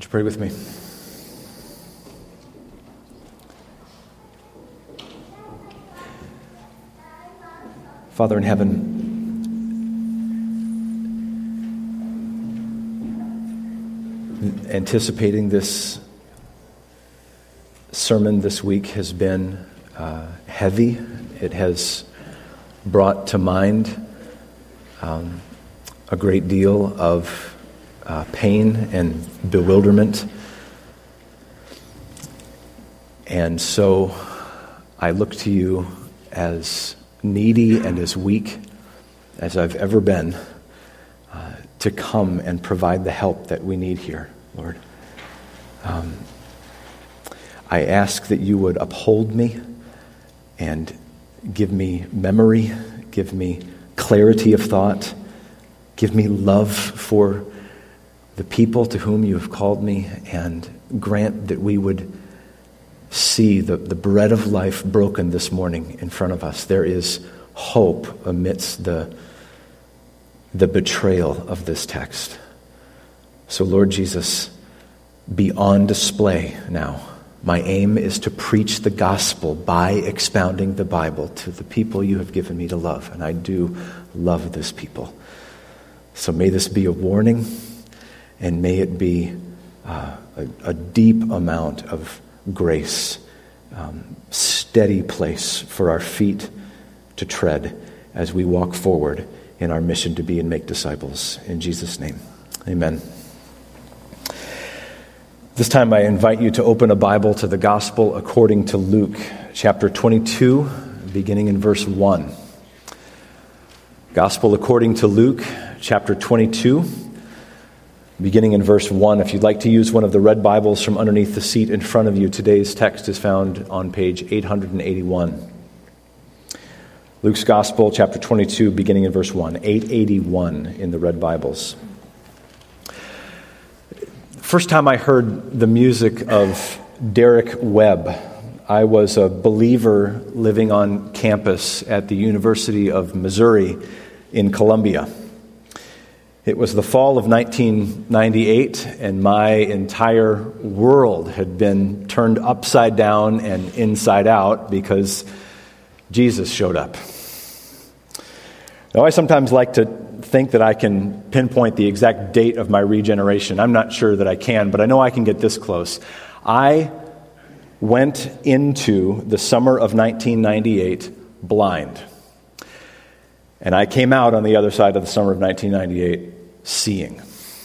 you pray with me? Father in heaven, anticipating this sermon this week has been heavy. It has brought to mind a great deal of pain and bewilderment. And so I look to you as needy and as weak as I've ever been to come and provide the help that we need here, Lord. I ask that you would uphold me and give me memory, give me clarity of thought, give me love for the people to whom you have called me, and grant that we would see the bread of life broken this morning in front of us. There is hope amidst the betrayal of this text. So, Lord Jesus, be on display now. My aim is to preach the gospel by expounding the Bible to the people you have given me to love, and I do love this people. So may this be a warning, and may it be a deep amount of grace, steady place for our feet to tread as we walk forward in our mission to be and make disciples. In Jesus' name, amen. This time I invite you to open a Bible to the Gospel according to Luke, chapter 22, beginning in verse 1. Gospel according to Luke, chapter 22, beginning in verse 1. If you'd like to use one of the red Bibles from underneath the seat in front of you, today's text is found on page 881. Luke's Gospel, chapter 22, beginning in verse 1, 881 in the red Bibles. First time I heard the music of Derek Webb, I was a believer living on campus at the University of Missouri in Columbia. It was the fall of 1998, and my entire world had been turned upside down and inside out because Jesus showed up. Now, I sometimes like to think that I can pinpoint the exact date of my regeneration. I'm not sure that I can, but I know I can get this close. I went into the summer of 1998 blind. And I came out on the other side of the summer of 1998 seeing.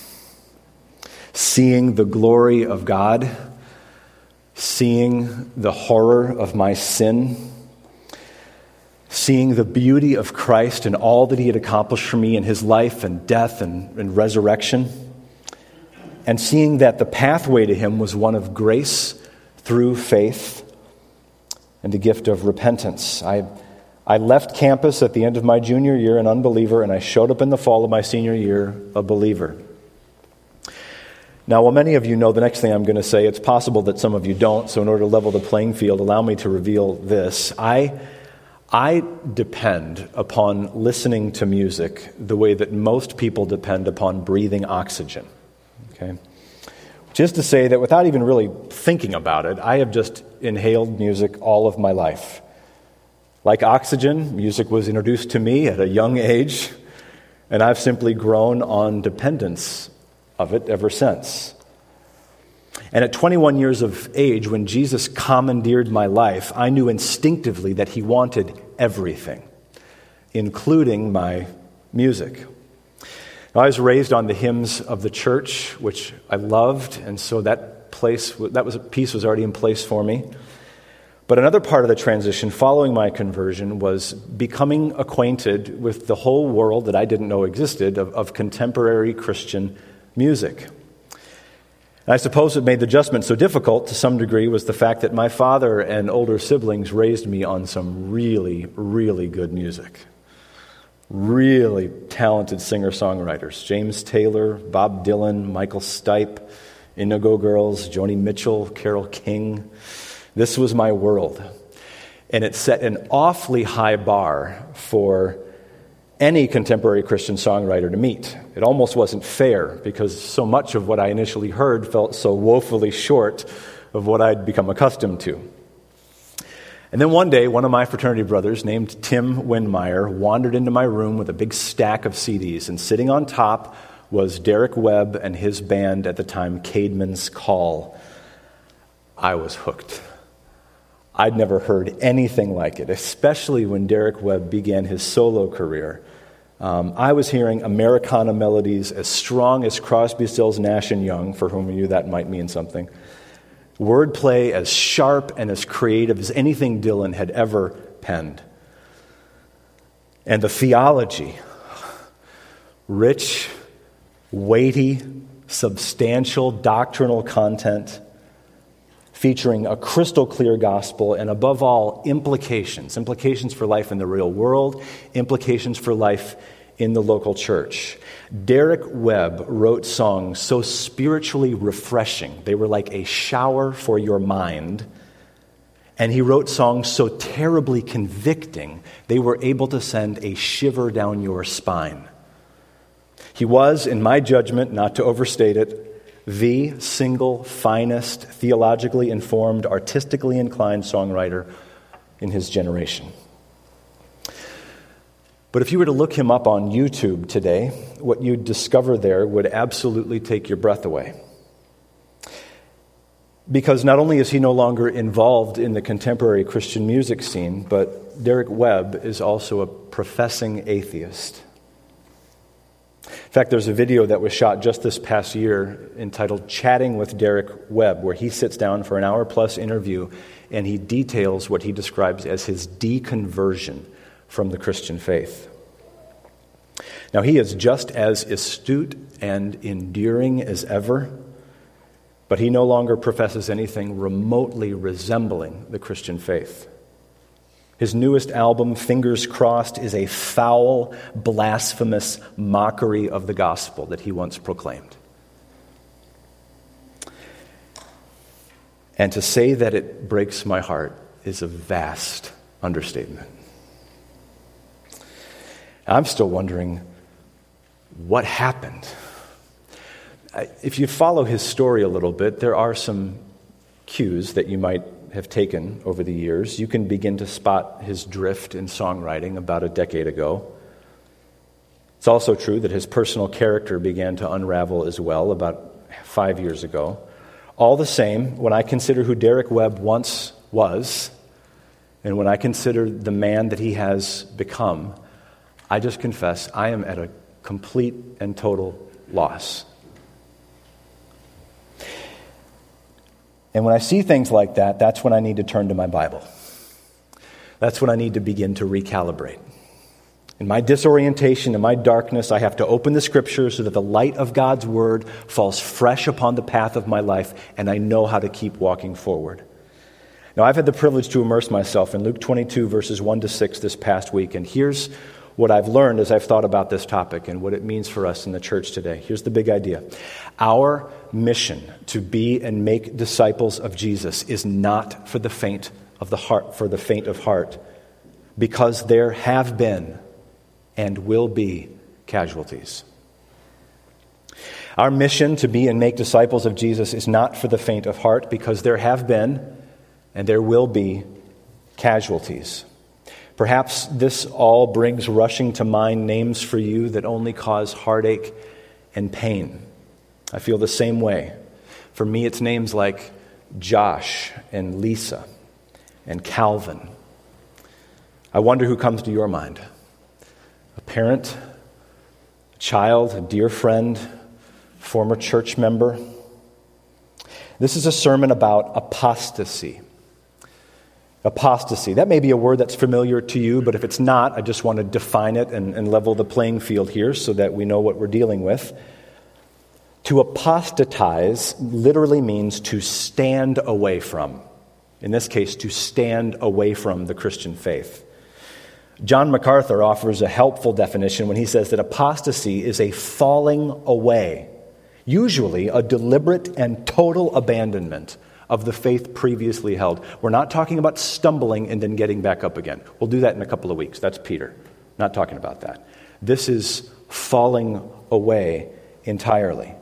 Seeing the glory of God, seeing the horror of my sin, seeing the beauty of Christ and all that he had accomplished for me in his life and death and resurrection, and seeing that the pathway to him was one of grace through faith and a gift of repentance. I left campus at the end of my junior year an unbeliever, and I showed up in the fall of my senior year a believer. Now, while many of you know the next thing I'm going to say, it's possible that some of you don't, so in order to level the playing field, allow me to reveal this. I depend upon listening to music the way that most people depend upon breathing oxygen. Okay? Which is to say that without even really thinking about it, I have just inhaled music all of my life. Like oxygen, music was introduced to me at a young age, and I've simply grown on dependence of it ever since. And at 21 years of age, when Jesus commandeered my life, I knew instinctively that he wanted everything, including my music. Now, I was raised on the hymns of the church, which I loved, and so that piece was already in place for me. But another part of the transition following my conversion was becoming acquainted with the whole world that I didn't know existed of contemporary Christian music. And I suppose what made the adjustment so difficult to some degree was the fact that my father and older siblings raised me on some really, really good music. Really talented singer-songwriters. James Taylor, Bob Dylan, Michael Stipe, Indigo Girls, Joni Mitchell, Carole King. This was my world. And it set an awfully high bar for any contemporary Christian songwriter to meet. It almost wasn't fair because so much of what I initially heard felt so woefully short of what I'd become accustomed to. And then one day, one of my fraternity brothers named Tim Windmeyer wandered into my room with a big stack of CDs, and sitting on top was Derek Webb and his band at the time, Caedmon's Call. I was hooked. I'd never heard anything like it, especially when Derek Webb began his solo career. I was hearing Americana melodies as strong as Crosby, Stills, Nash & Young, for whom you that might mean something. Wordplay as sharp and as creative as anything Dylan had ever penned. And the theology, rich, weighty, substantial doctrinal content, featuring a crystal clear gospel, and above all, implications for life in the real world, implications for life in the local church. Derek Webb wrote songs so spiritually refreshing, they were like a shower for your mind, and he wrote songs so terribly convicting, they were able to send a shiver down your spine. He was, in my judgment, not to overstate it, the single finest, theologically informed, artistically inclined songwriter in his generation. But if you were to look him up on YouTube today, what you'd discover there would absolutely take your breath away. Because not only is he no longer involved in the contemporary Christian music scene, but Derek Webb is also a professing atheist. In fact, there's a video that was shot just this past year entitled Chatting with Derek Webb, where he sits down for an hour-plus interview and he details what he describes as his deconversion from the Christian faith. Now, he is just as astute and endearing as ever, but he no longer professes anything remotely resembling the Christian faith. His newest album, Fingers Crossed, is a foul, blasphemous mockery of the gospel that he once proclaimed. And to say that it breaks my heart is a vast understatement. I'm still wondering what happened. If you follow his story a little bit, there are some cues that you might have taken over the years. You can begin to spot his drift in songwriting about a decade ago. It's also true that his personal character began to unravel as well about 5 years ago. All the same, when I consider who Derek Webb once was, and when I consider the man that he has become, I just confess I am at a complete and total loss. And when I see things like that, that's when I need to turn to my Bible. That's when I need to begin to recalibrate. In my disorientation, in my darkness, I have to open the Scriptures so that the light of God's Word falls fresh upon the path of my life, and I know how to keep walking forward. Now, I've had the privilege to immerse myself in Luke 22, verses 1 to 6 this past week, and here's what I've learned as I've thought about this topic and what it means for us in the church today. Here's the big idea. Our mission to be and make disciples of Jesus is not for the faint of the heart, because there have been and will be casualties. Our mission to be and make disciples of Jesus is not for the faint of heart, because there have been and there will be casualties. Perhaps this all brings rushing to mind names for you that only cause heartache and pain. I feel the same way. For me, it's names like Josh and Lisa and Calvin. I wonder who comes to your mind. A parent, a child, a dear friend, former church member. This is a sermon about apostasy. Apostasy. That may be a word that's familiar to you, but if it's not, I just want to define it and level the playing field here so that we know what we're dealing with. To apostatize literally means to stand away from. In this case, to stand away from the Christian faith. John MacArthur offers a helpful definition when he says that apostasy is a falling away, usually a deliberate and total abandonment of the faith previously held. We're not talking about stumbling and then getting back up again. We'll do that in a couple of weeks. That's Peter. Not talking about that. This is falling away entirely.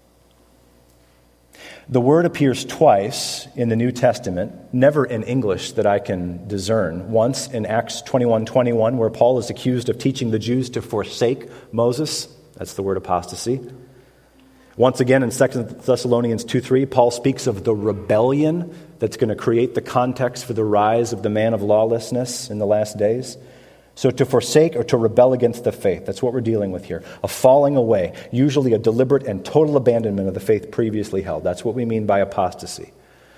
The word appears twice in the New Testament, never in English that I can discern. Once in Acts 21:21, where Paul is accused of teaching the Jews to forsake Moses. That's the word apostasy. Once again in 2 Thessalonians 2:3, Paul speaks of the rebellion that's going to create the context for the rise of the man of lawlessness in the last days. So to forsake or to rebel against the faith, that's what we're dealing with here. A falling away, usually a deliberate and total abandonment of the faith previously held. That's what we mean by apostasy.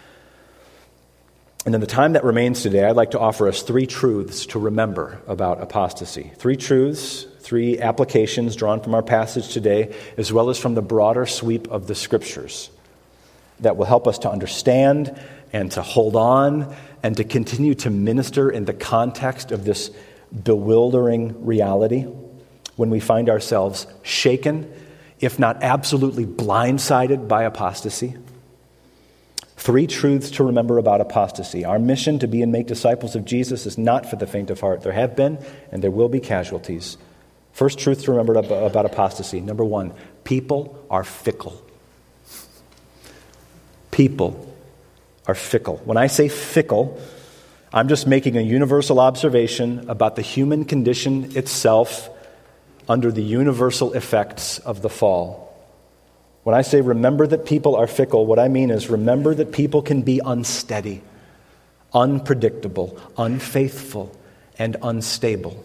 And in the time that remains today, I'd like to offer us 3 truths to remember about apostasy. 3 truths, 3 applications drawn from our passage today, as well as from the broader sweep of the Scriptures that will help us to understand and to hold on and to continue to minister in the context of this bewildering reality when we find ourselves shaken, if not absolutely blindsided by apostasy. 3 truths to remember about apostasy. Our mission to be and make disciples of Jesus is not for the faint of heart. There have been and there will be casualties. First truth to remember about apostasy. Number 1, people are fickle. People are fickle. When I say fickle, I'm just making a universal observation about the human condition itself under the universal effects of the fall. When I say remember that people are fickle, what I mean is remember that people can be unsteady, unpredictable, unfaithful, and unstable.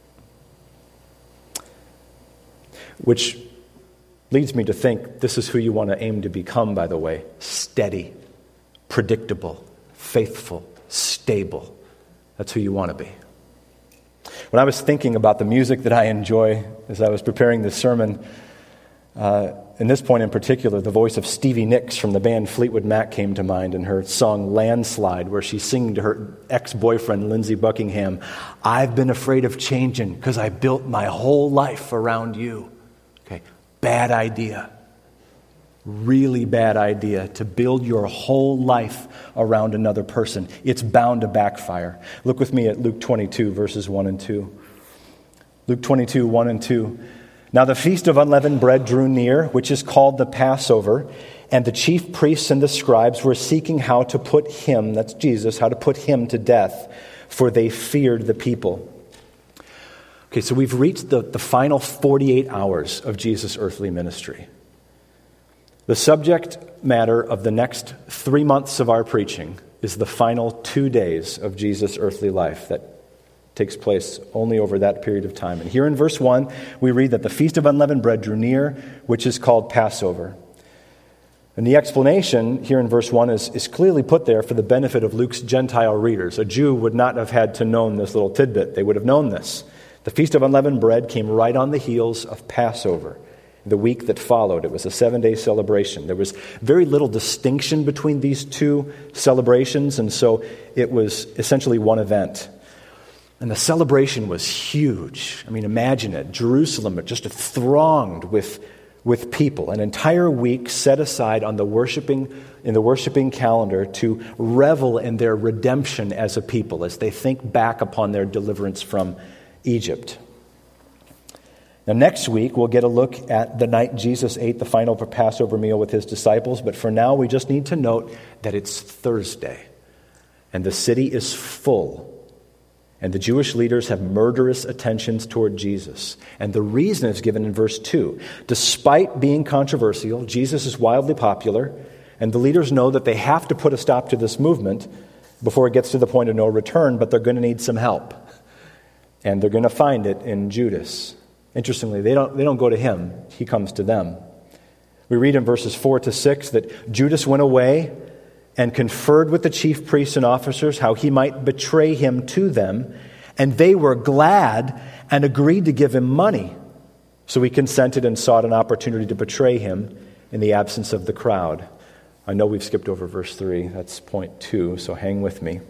Which leads me to think this is who you want to aim to become, by the way. Steady, predictable, faithful, stable. That's who you want to be. When I was thinking about the music that I enjoy as I was preparing this sermon, in this point in particular, the voice of Stevie Nicks from the band Fleetwood Mac came to mind in her song Landslide, where she's singing to her ex-boyfriend, Lindsey Buckingham, "I've been afraid of changing because I built my whole life around you." Okay, bad idea. Really bad idea to build your whole life around another person. It's bound to backfire. Look with me at Luke 22, verses 1 and 2. Luke 22, 1 and 2. Now the feast of unleavened bread drew near, which is called the Passover, and the chief priests and the scribes were seeking how to put him, that's Jesus, how to put him to death, for they feared the people. Okay, so we've reached the final 48 hours of Jesus' earthly ministry. The subject matter of the next 3 months of our preaching is the final 2 days of Jesus' earthly life that takes place only over that period of time. And here in verse 1, we read that the Feast of Unleavened Bread drew near, which is called Passover. And the explanation here in verse 1 is clearly put there for the benefit of Luke's Gentile readers. A Jew would not have had to know this little tidbit. They would have known this. The Feast of Unleavened Bread came right on the heels of Passover. The week that followed, it was a 7-day celebration. There was very little distinction between these 2 celebrations, and so it was essentially one event. And the celebration was huge. I mean, imagine it. Jerusalem just thronged with people. An entire week set aside on the worshiping calendar to revel in their redemption as a people, as they think back upon their deliverance from Egypt. Now, next week, we'll get a look at the night Jesus ate the final Passover meal with his disciples, but for now, we just need to note that it's Thursday, and the city is full, and the Jewish leaders have murderous attentions toward Jesus. And the reason is given in verse 2. Despite being controversial, Jesus is wildly popular, and the leaders know that they have to put a stop to this movement before it gets to the point of no return, but they're going to need some help. And they're going to find it in Judas. Interestingly, they don't go to him. He comes to them. We read in verses 4 to 6 that Judas went away and conferred with the chief priests and officers how he might betray him to them, and they were glad and agreed to give him money. So he consented and sought an opportunity to betray him in the absence of the crowd. I know we've skipped over verse 3. That's point 2, so hang with me.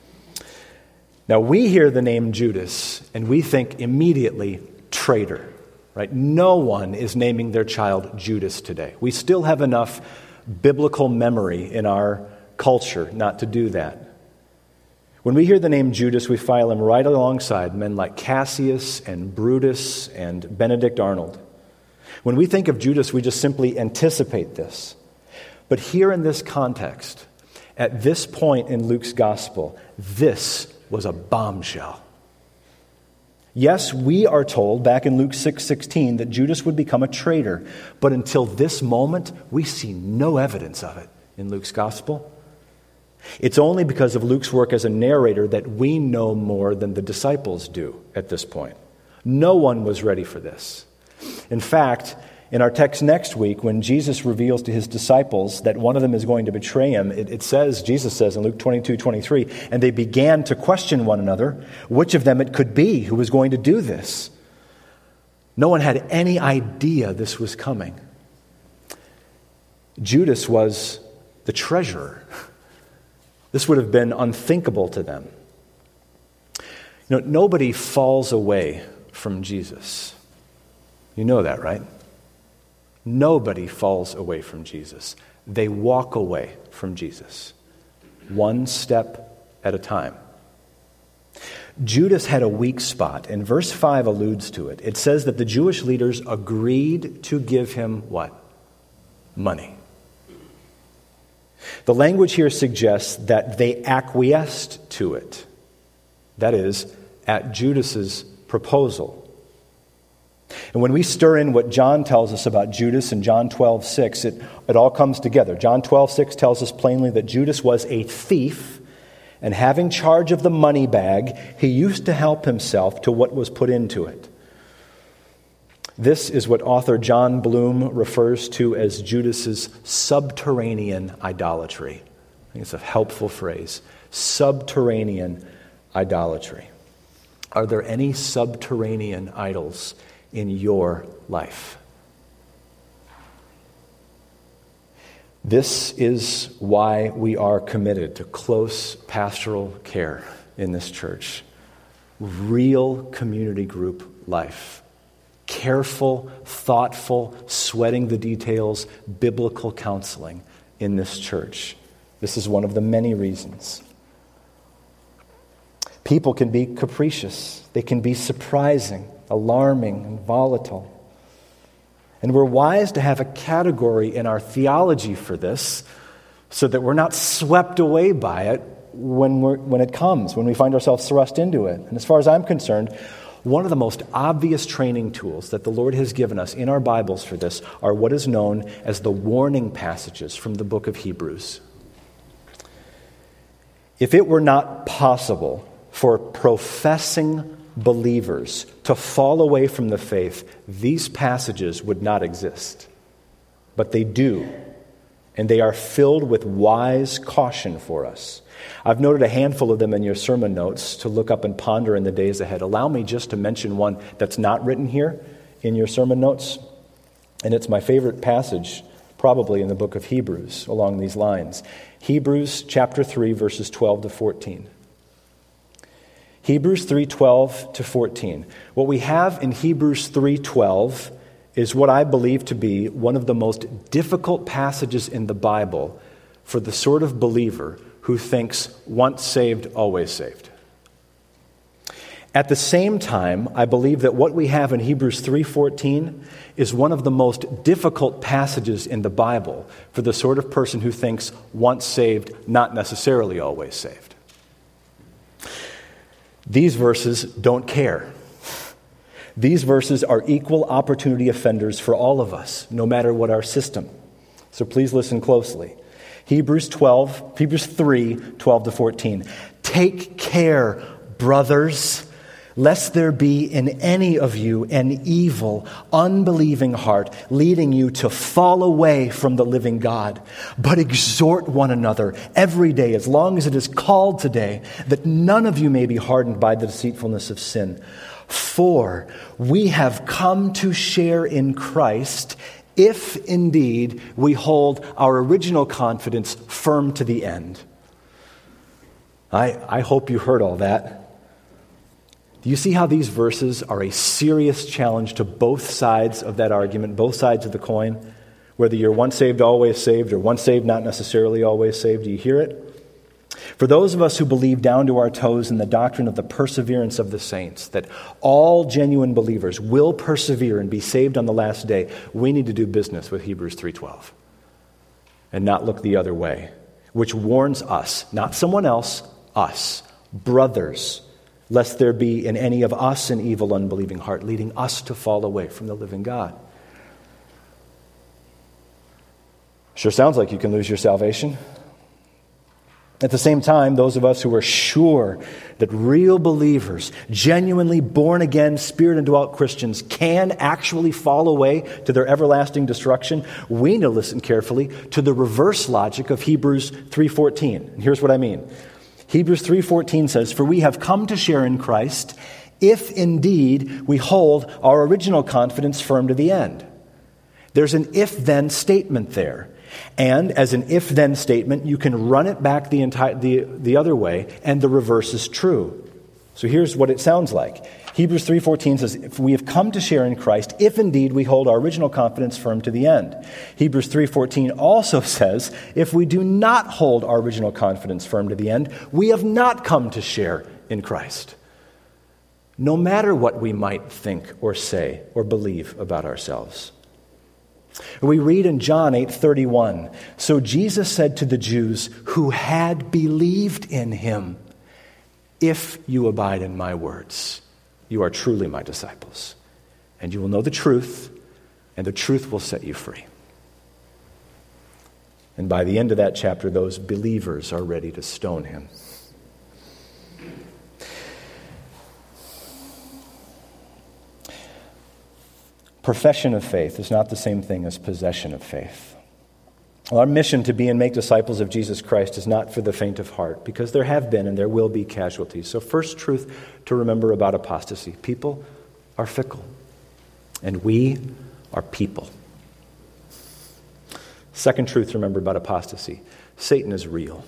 Now, we hear the name Judas, and we think immediately traitor, right? No one is naming their child Judas today. We still have enough biblical memory in our culture not to do that. When we hear the name Judas, we file him right alongside men like Cassius and Brutus and Benedict Arnold. When we think of Judas, we just simply anticipate this. But here in this context, at this point in Luke's gospel, this was a bombshell. Yes, we are told back in Luke 6:16 that Judas would become a traitor, but until this moment, we see no evidence of it in Luke's gospel. It's only because of Luke's work as a narrator that we know more than the disciples do at this point. No one was ready for this. In fact, in our text next week, when Jesus reveals to his disciples that one of them is going to betray him, Jesus says in Luke 22:23, and they began to question one another which of them it could be who was going to do this. No one had any idea this was coming. Judas was the treasurer. This would have been unthinkable to them. Nobody falls away from Jesus. You know that, right? Nobody falls away from Jesus. They walk away from Jesus, one step at a time. Judas had a weak spot, and verse 5 alludes to it. It says that the Jewish leaders agreed to give him what? Money. The language here suggests that they acquiesced to it. That is, at Judas's proposal. And when we stir in what John tells us about Judas in John 12:6, it all comes together. John 12:6 tells us plainly that Judas was a thief, and having charge of the money bag, he used to help himself to what was put into it. This is what author John Bloom refers to as Judas's subterranean idolatry. I think it's a helpful phrase. Subterranean idolatry. Are there any subterranean idols in your life? This is why we are committed to close pastoral care in this church. Real community group life. Careful, thoughtful, sweating the details, biblical counseling in this church. This is one of the many reasons. People can be capricious. They can be surprising, alarming, and volatile. And we're wise to have a category in our theology for this so that we're not swept away by it when it comes, when we find ourselves thrust into it. And as far as I'm concerned, one of the most obvious training tools that the Lord has given us in our Bibles for this are what is known as the warning passages from the book of Hebrews. If it were not possible for professing believers to fall away from the faith, these passages would not exist. But they do, and they are filled with wise caution for us. I've noted a handful of them in your sermon notes to look up and ponder in the days ahead. Allow me just to mention one that's not written here in your sermon notes, and it's my favorite passage, probably in the book of Hebrews, along these lines. Hebrews chapter 3, verses 12 to 14. Hebrews 3:12 to 14. What we have in Hebrews 3:12 is what I believe to be one of the most difficult passages in the Bible for the sort of believer who thinks once saved, always saved. At the same time, I believe that what we have in Hebrews 3:14 is one of the most difficult passages in the Bible for the sort of person who thinks once saved, not necessarily always saved. These verses don't care. These verses are equal opportunity offenders for all of us, no matter what our system. So please listen closely. Hebrews 3:12 to 14. Take care, brothers, lest there be in any of you an evil, unbelieving heart, leading you to fall away from the living God. But exhort one another every day, as long as it is called today, that none of you may be hardened by the deceitfulness of sin. For we have come to share in Christ, if indeed we hold our original confidence firm to the end. I hope you heard all that. Do you see how these verses are a serious challenge to both sides of that argument, both sides of the coin? Whether you're once saved, always saved, or once saved, not necessarily always saved. Do you hear it? For those of us who believe down to our toes in the doctrine of the perseverance of the saints, that all genuine believers will persevere and be saved on the last day, we need to do business with Hebrews 3:12 and not look the other way, which warns us, not someone else, us, brothers, lest there be in any of us an evil, unbelieving heart, leading us to fall away from the living God. Sure sounds like you can lose your salvation. At the same time, those of us who are sure that real believers, genuinely born-again, Spirit-indwelt Christians can actually fall away to their everlasting destruction, we need to listen carefully to the reverse logic of Hebrews 3:14. And here's what I mean. Hebrews 3:14 says, "For we have come to share in Christ, if indeed we hold our original confidence firm to the end." There's an if-then statement there. And as an if-then statement, you can run it back the other way, and the reverse is true. So here's what it sounds like. Hebrews 3:14 says, "If we have come to share in Christ, if indeed we hold our original confidence firm to the end." Hebrews 3:14 also says, "If we do not hold our original confidence firm to the end, we have not come to share in Christ." No matter what we might think or say or believe about ourselves. We read in John 8:31, "So Jesus said to the Jews who had believed in him, 'If you abide in my words, you are truly my disciples, and you will know the truth, and the truth will set you free.'" And by the end of that chapter, those believers are ready to stone him. Profession of faith is not the same thing as possession of faith. Our mission to be and make disciples of Jesus Christ is not for the faint of heart, because there have been and there will be casualties. So first truth to remember about apostasy: people are fickle, and we are people. Second truth to remember about apostasy: Satan is real.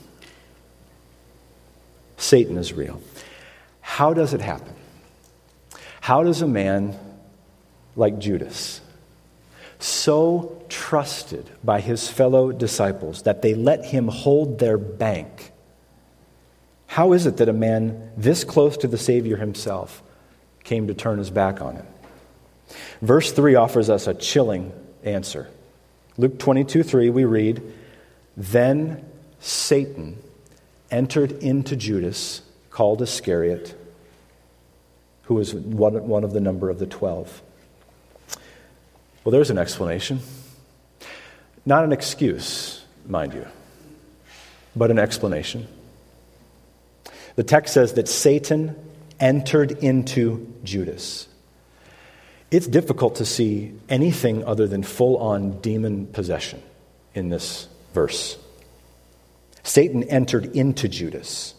Satan is real. How does it happen? How does a man like Judas, so trusted by his fellow disciples that they let him hold their bank, how is it that a man this close to the Savior himself came to turn his back on him? Verse 3 offers us a chilling answer. Luke 22:3 we read, "Then Satan entered into Judas, called Iscariot, who was one of the number of the 12. Well, there's an explanation. Not an excuse, mind you, but an explanation. The text says that Satan entered into Judas. It's difficult to see anything other than full-on demon possession in this verse. Satan entered into Judas.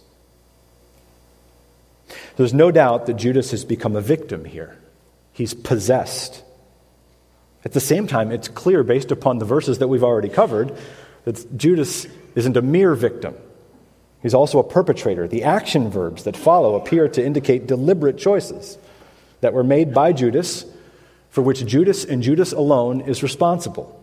There's no doubt that Judas has become a victim here. He's possessed. At the same time, it's clear, based upon the verses that we've already covered, that Judas isn't a mere victim. He's also a perpetrator. The action verbs that follow appear to indicate deliberate choices that were made by Judas, for which Judas and Judas alone is responsible.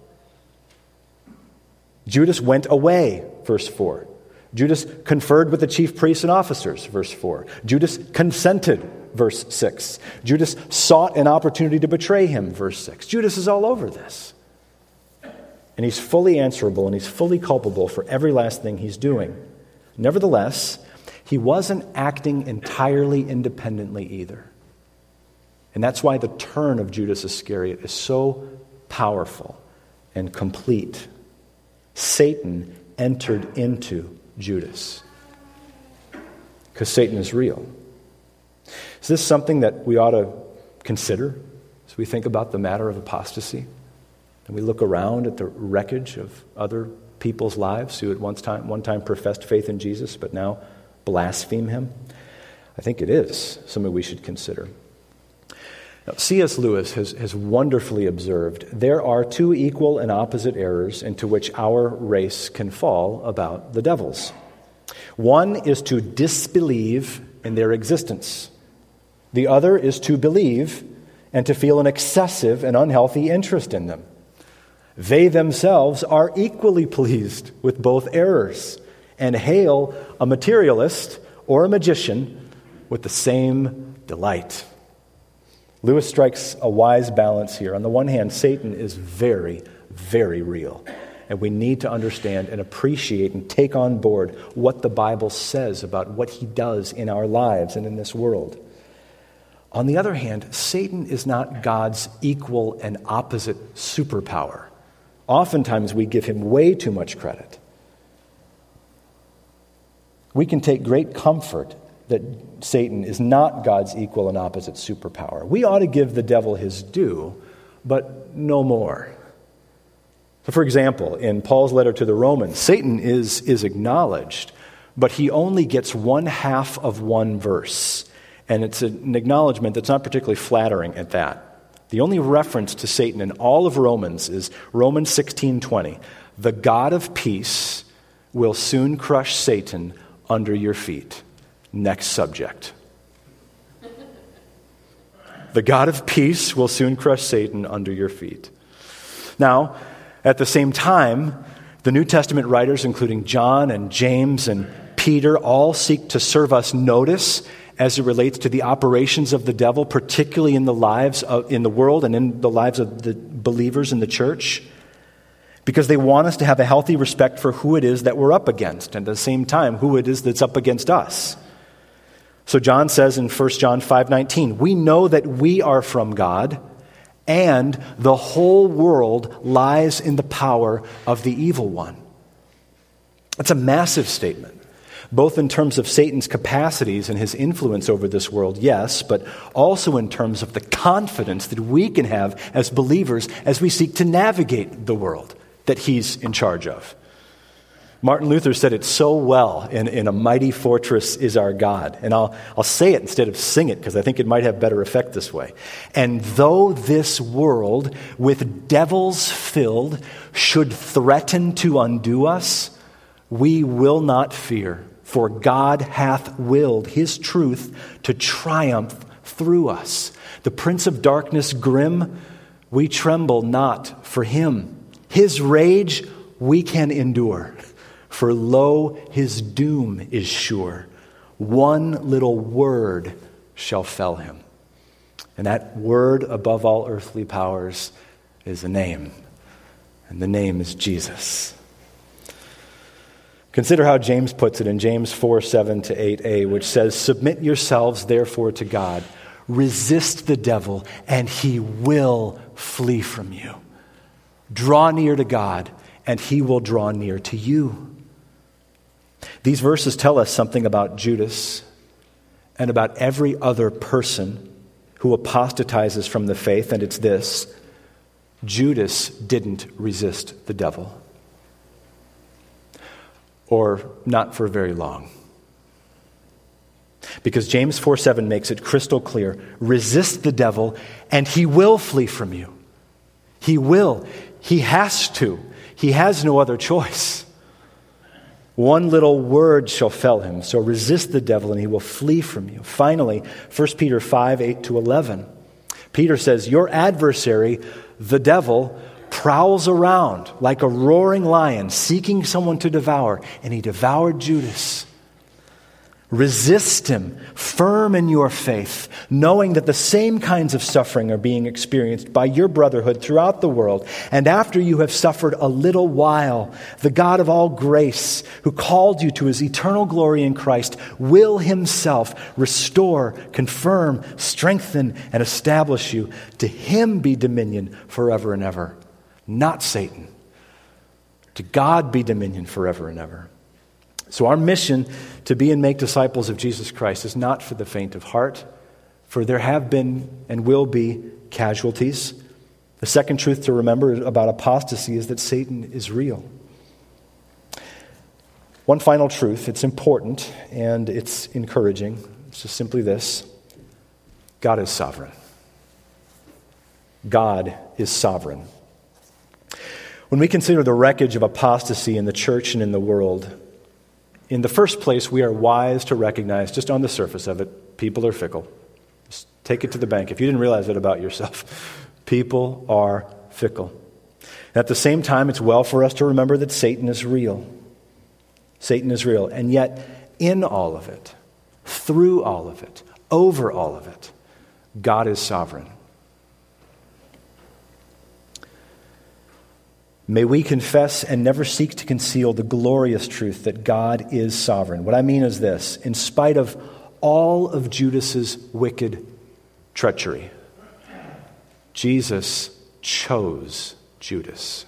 Judas went away, verse 4. Judas conferred with the chief priests and officers, verse 4. Judas consented, verse 6. Judas sought an opportunity to betray him, verse 6. Judas is all over this. And he's fully answerable and he's fully culpable for every last thing he's doing. Nevertheless, he wasn't acting entirely independently either. And that's why the turn of Judas Iscariot is so powerful and complete. Satan entered into Judas. Because Satan is real. Is this something that we ought to consider as we think about the matter of apostasy? And we look around at the wreckage of other people's lives who at one time professed faith in Jesus but now blaspheme him? I think it is something we should consider. Now, C.S. Lewis has wonderfully observed there are two equal and opposite errors into which our race can fall about the devils. One is to disbelieve in their existence. The other is to believe and to feel an excessive and unhealthy interest in them. They themselves are equally pleased with both errors and hail a materialist or a magician with the same delight. Lewis strikes a wise balance here. On the one hand, Satan is very, very real. And we need to understand and appreciate and take on board what the Bible says about what he does in our lives and in this world. On the other hand, Satan is not God's equal and opposite superpower. Oftentimes we give him way too much credit. We can take great comfort that Satan is not God's equal and opposite superpower. We ought to give the devil his due, but no more. So for example, in Paul's letter to the Romans, Satan is acknowledged, but he only gets one half of one verse. And it's an acknowledgement that's not particularly flattering at that. The only reference to Satan in all of Romans is Romans 16:20. The God of peace will soon crush Satan under your feet. Next subject. The God of peace will soon crush Satan under your feet. Now, at the same time, the New Testament writers, including John and James and Peter, all seek to serve us notice as it relates to the operations of the devil, particularly in the lives in the world and in the lives of the believers in the church, because they want us to have a healthy respect for who it is that we're up against, and at the same time, who it is that's up against us. So John says in 1 John 5:19, we know that we are from God, and the whole world lies in the power of the evil one. That's a massive statement. Both in terms of Satan's capacities and his influence over this world, yes, but also in terms of the confidence that we can have as believers as we seek to navigate the world that he's in charge of. Martin Luther said it so well in A Mighty Fortress Is Our God. And I'll say it instead of sing it because I think it might have better effect this way. And though this world with devils filled should threaten to undo us, we will not fear. For God hath willed his truth to triumph through us. The prince of darkness grim, we tremble not for him. His rage we can endure. For lo, his doom is sure. One little word shall fell him. And that word above all earthly powers is a name. And the name is Jesus. Consider how James puts it in James 4:7-8a, which says, submit yourselves therefore to God. Resist the devil, and he will flee from you. Draw near to God, and he will draw near to you. These verses tell us something about Judas and about every other person who apostatizes from the faith, and it's this: Judas didn't resist the devil. Or not for very long. Because James 4:7 makes it crystal clear. Resist the devil and he will flee from you. He will. He has to. He has no other choice. One little word shall fell him. So resist the devil and he will flee from you. Finally, 1 Peter 5:8-11. Peter says, your adversary, the devil, prowls around like a roaring lion, seeking someone to devour, and he devoured Judas. Resist him, firm in your faith, knowing that the same kinds of suffering are being experienced by your brotherhood throughout the world. And after you have suffered a little while, the God of all grace, who called you to his eternal glory in Christ, will himself restore, confirm, strengthen, and establish you. To him be dominion forever and ever. Not Satan. To God be dominion forever and ever. So our mission to be and make disciples of Jesus Christ is not for the faint of heart, for there have been and will be casualties. The second truth to remember about apostasy is that Satan is real. One final truth, it's important and it's encouraging. It's just simply this: God is sovereign. God is sovereign. When we consider the wreckage of apostasy in the church and in the world, in the first place, we are wise to recognize, just on the surface of it, people are fickle. Just take it to the bank. If you didn't realize it about yourself, people are fickle. And at the same time, it's well for us to remember that Satan is real. Satan is real. And yet, in all of it, through all of it, over all of it, God is sovereign. May we confess and never seek to conceal the glorious truth that God is sovereign. What I mean is this: in spite of all of Judas's wicked treachery, Jesus chose Judas.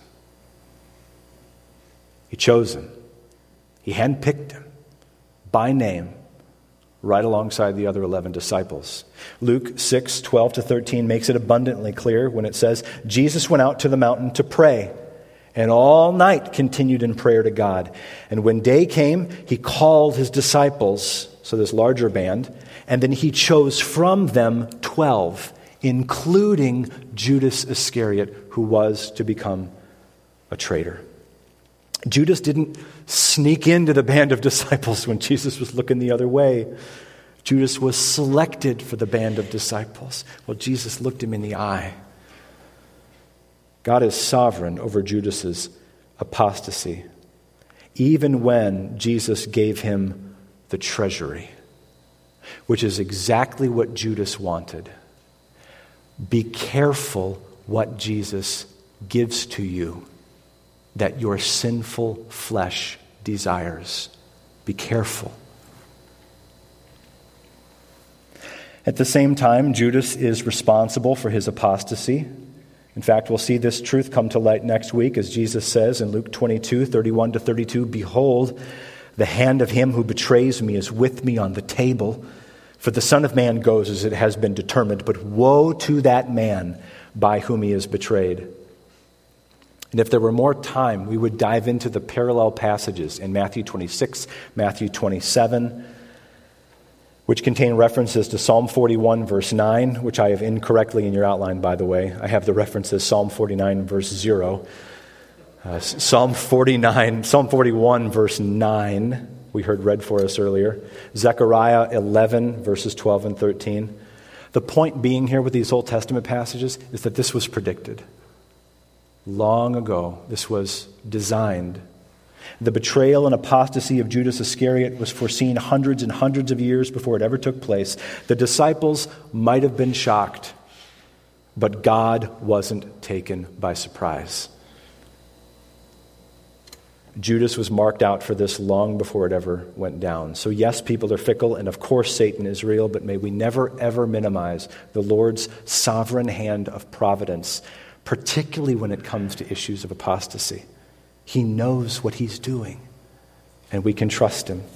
He chose him. He handpicked him by name, right alongside the other 11 disciples. Luke 6:12-13 makes it abundantly clear when it says, Jesus went out to the mountain to pray, and all night continued in prayer to God. And when day came, he called his disciples, so this larger band, and then he chose from them 12, including Judas Iscariot, who was to become a traitor. Judas didn't sneak into the band of disciples when Jesus was looking the other way. Judas was selected for the band of disciples. Well, Jesus looked him in the eye. God is sovereign over Judas's apostasy, even when Jesus gave him the treasury, which is exactly what Judas wanted. Be careful what Jesus gives to you that your sinful flesh desires. Be careful. At the same time, Judas is responsible for his apostasy. In fact, we'll see this truth come to light next week as Jesus says in Luke 22:31-32, Behold, the hand of him who betrays me is with me on the table. For the Son of Man goes as it has been determined, but woe to that man by whom he is betrayed. And if there were more time, we would dive into the parallel passages in Matthew 26, Matthew 27, which contain references to Psalm 41, verse 9, which I have incorrectly in your outline, by the way. I have the references Psalm 49, verse 0. Psalm 41, verse 9, we heard read for us earlier. Zechariah 11, verses 12 and 13. The point being here with these Old Testament passages is that this was predicted. Long ago, this was designed. The betrayal and apostasy of Judas Iscariot was foreseen hundreds and hundreds of years before it ever took place. The disciples might have been shocked, but God wasn't taken by surprise. Judas was marked out for this long before it ever went down. So yes, people are fickle, and of course Satan is real, but may we never ever minimize the Lord's sovereign hand of providence, particularly when it comes to issues of apostasy. He knows what he's doing, and we can trust him.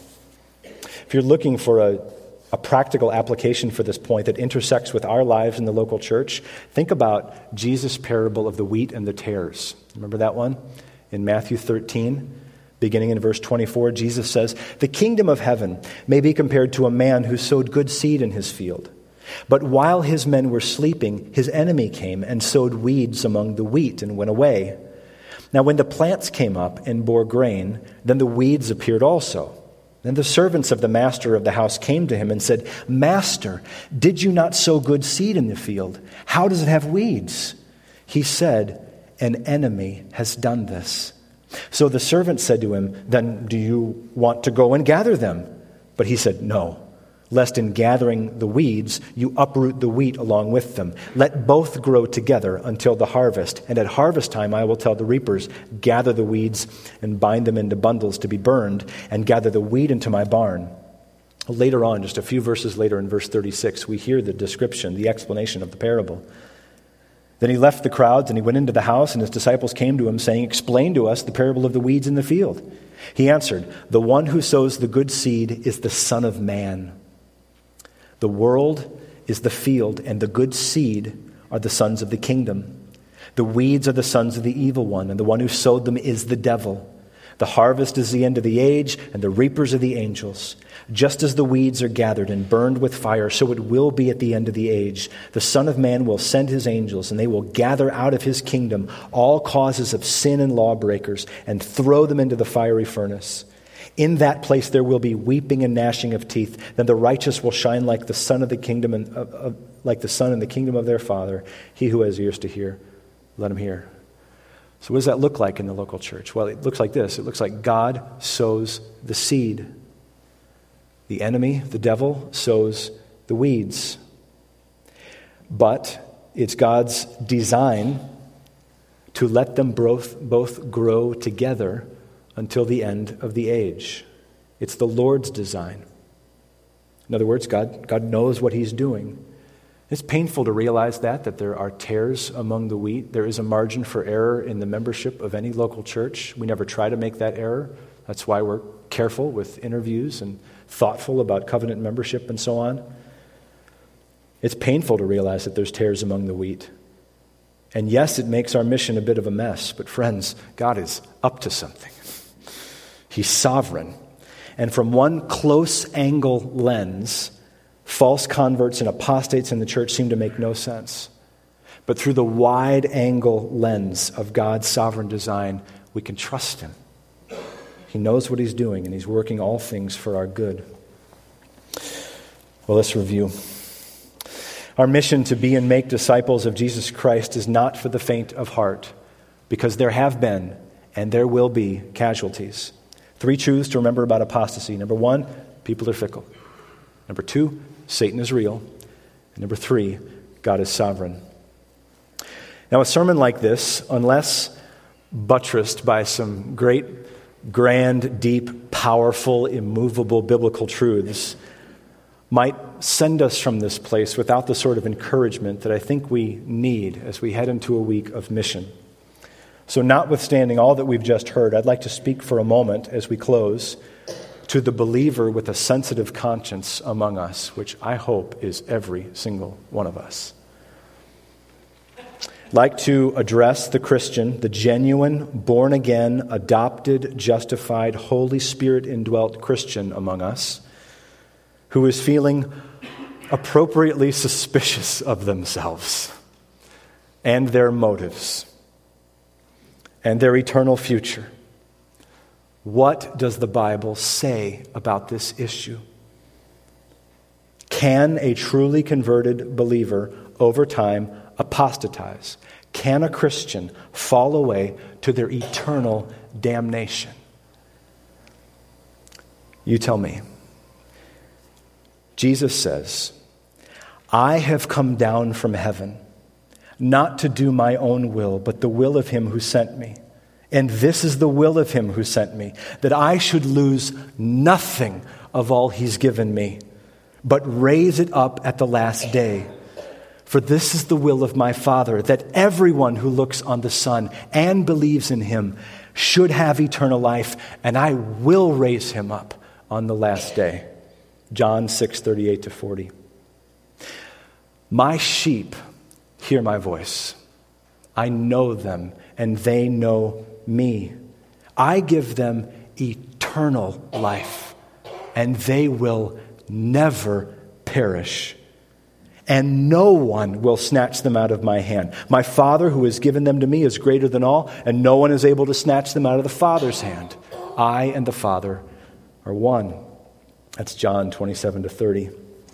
If you're looking for a practical application for this point that intersects with our lives in the local church, think about Jesus' parable of the wheat and the tares. Remember that one? In Matthew 13, beginning in verse 24, Jesus says, The kingdom of heaven may be compared to a man who sowed good seed in his field. But while his men were sleeping, his enemy came and sowed weeds among the wheat and went away. Now when the plants came up and bore grain, then the weeds appeared also. Then the servants of the master of the house came to him and said, Master, did you not sow good seed in the field? How does it have weeds? He said, An enemy has done this. So the servant said to him, Then do you want to go and gather them? But he said, No, lest in gathering the weeds you uproot the wheat along with them. Let both grow together until the harvest. And at harvest time I will tell the reapers, Gather the weeds and bind them into bundles to be burned, and gather the wheat into my barn. Later on, just a few verses later in verse 36, we hear the description, the explanation of the parable. Then he left the crowds and he went into the house, and his disciples came to him saying, Explain to us the parable of the weeds in the field. He answered, The one who sows the good seed is the Son of Man. The world is the field, and the good seed are the sons of the kingdom. The weeds are the sons of the evil one, and the one who sowed them is the devil. The harvest is the end of the age, and the reapers are the angels. Just as the weeds are gathered and burned with fire, so it will be at the end of the age. The Son of Man will send his angels, and they will gather out of his kingdom all causes of sin and lawbreakers, and throw them into the fiery furnace. In that place there will be weeping and gnashing of teeth. Then the righteous will shine like the sun of the kingdom, like the sun in the kingdom of their Father. He who has ears to hear, let him hear. So what does that look like in the local church? Well, it looks like this. It looks like God sows the seed. The enemy, the devil, sows the weeds. But it's God's design to let them both grow together until the end of the age. It's the Lord's design. In other words, God knows what he's doing. It's painful to realize that there are tares among the wheat. There is a margin for error in the membership of any local church. We never try to make that error. That's why we're careful with interviews and thoughtful about covenant membership and so on. It's painful to realize that there's tares among the wheat. And yes, it makes our mission a bit of a mess, but friends, God is up to something. He's sovereign. And from one close angle lens, false converts and apostates in the church seem to make no sense. But through the wide angle lens of God's sovereign design, we can trust him. He knows what he's doing, and he's working all things for our good. Well, let's review. Our mission to be and make disciples of Jesus Christ is not for the faint of heart, because there have been and there will be casualties. 3 truths to remember about apostasy. Number 1, people are fickle. Number 2, Satan is real. And number 3, God is sovereign. Now, a sermon like this, unless buttressed by some great, grand, deep, powerful, immovable biblical truths, might send us from this place without the sort of encouragement that I think we need as we head into a week of mission. So notwithstanding all that we've just heard, I'd like to speak for a moment as we close to the believer with a sensitive conscience among us, which I hope is every single one of us. I'd like to address the Christian, the genuine, born-again, adopted, justified, Holy Spirit-indwelt Christian among us, who is feeling appropriately suspicious of themselves and their motives and their eternal future. What does the Bible say about this issue? Can a truly converted believer over time apostatize? Can a Christian fall away to their eternal damnation? You tell me. Jesus says, I have come down from heaven, not to do my own will, but the will of him who sent me. And this is the will of him who sent me, that I should lose nothing of all he's given me, but raise it up at the last day. For this is the will of my Father, that everyone who looks on the Son and believes in him should have eternal life, and I will raise him up on the last day. John 6:38-40. My sheep hear my voice. I know them, and they know me. I give them eternal life, and they will never perish. And no one will snatch them out of my hand. My Father who has given them to me is greater than all, and no one is able to snatch them out of the Father's hand. I and the Father are one. That's John 27-30.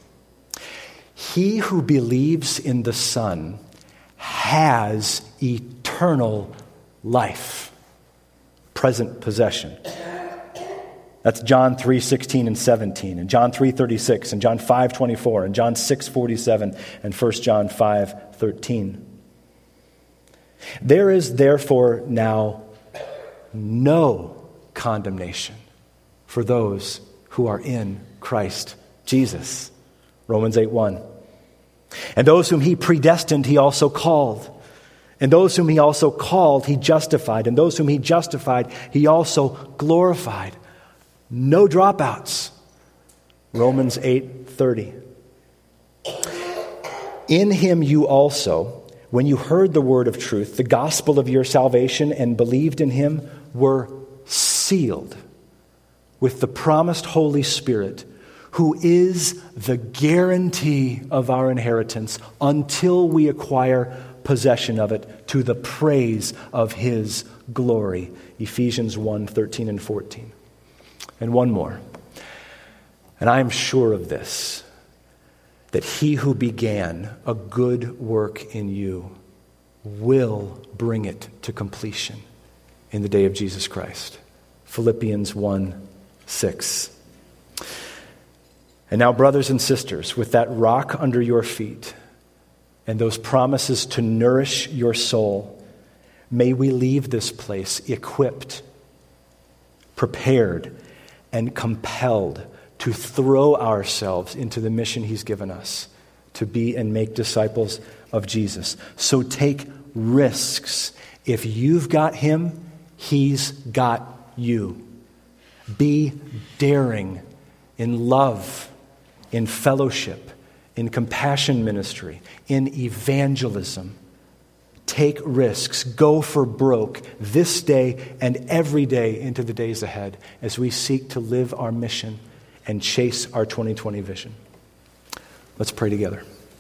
He who believes in the Son has eternal life. Present possession. That's John 3:16 and 17, and John 3:36, and John 5:24, and John 6:47, and 1 John 5:13. There is therefore now no condemnation for those who are in Christ Jesus. Romans 8:1. And those whom he predestined, he also called. And those whom he also called, he justified. And those whom he justified, he also glorified. No dropouts. Romans 8:30. In him you also, when you heard the word of truth, the gospel of your salvation, and believed in him, were sealed with the promised Holy Spirit, who is the guarantee of our inheritance until we acquire possession of it to the praise of his glory. Ephesians 1:13 and 14. And one more. And I am sure of this, that he who began a good work in you will bring it to completion in the day of Jesus Christ. Philippians 1:6. And now, brothers and sisters, with that rock under your feet and those promises to nourish your soul, may we leave this place equipped, prepared, and compelled to throw ourselves into the mission he's given us, to be and make disciples of Jesus. So take risks. If you've got him, he's got you. Be daring in love, in fellowship, in compassion ministry, in evangelism. Take risks. Go for broke this day and every day into the days ahead as we seek to live our mission and chase our 2020 vision. Let's pray together.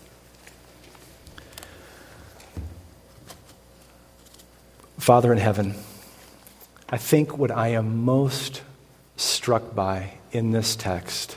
Father in heaven, I think what I am most struck by in this text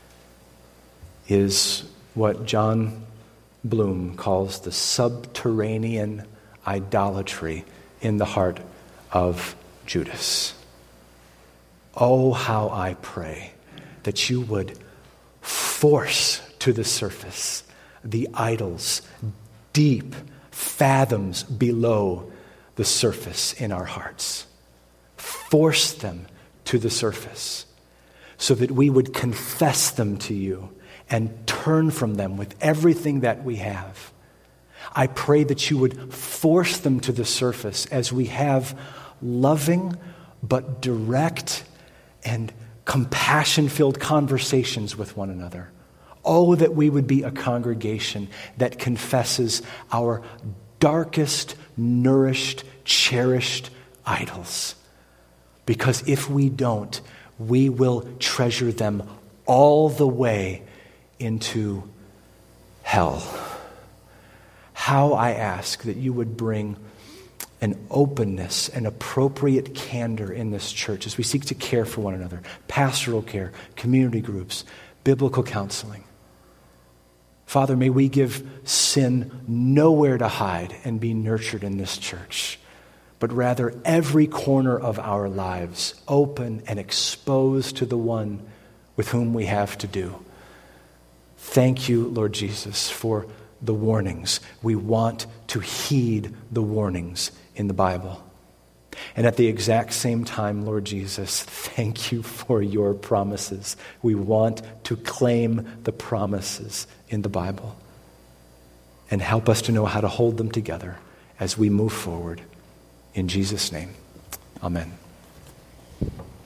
is what John Bloom calls the subterranean idolatry in the heart of Judas. Oh, how I pray that you would force to the surface the idols deep fathoms below the surface in our hearts. Force them to the surface so that we would confess them to you and turn from them with everything that we have. I pray that you would force them to the surface as we have loving but direct and compassion-filled conversations with one another. Oh, that we would be a congregation that confesses our darkest, nourished, cherished idols. Because if we don't, we will treasure them all the way into hell. How I ask that you would bring an openness, an appropriate candor in this church as we seek to care for one another, pastoral care, community groups, biblical counseling. Father, may we give sin nowhere to hide and be nurtured in this church, but rather every corner of our lives open and exposed to the one with whom we have to do. Thank you, Lord Jesus, for the warnings. We want to heed the warnings in the Bible. And at the exact same time, Lord Jesus, thank you for your promises. We want to claim the promises in the Bible. And help us to know how to hold them together as we move forward. In Jesus' name, amen.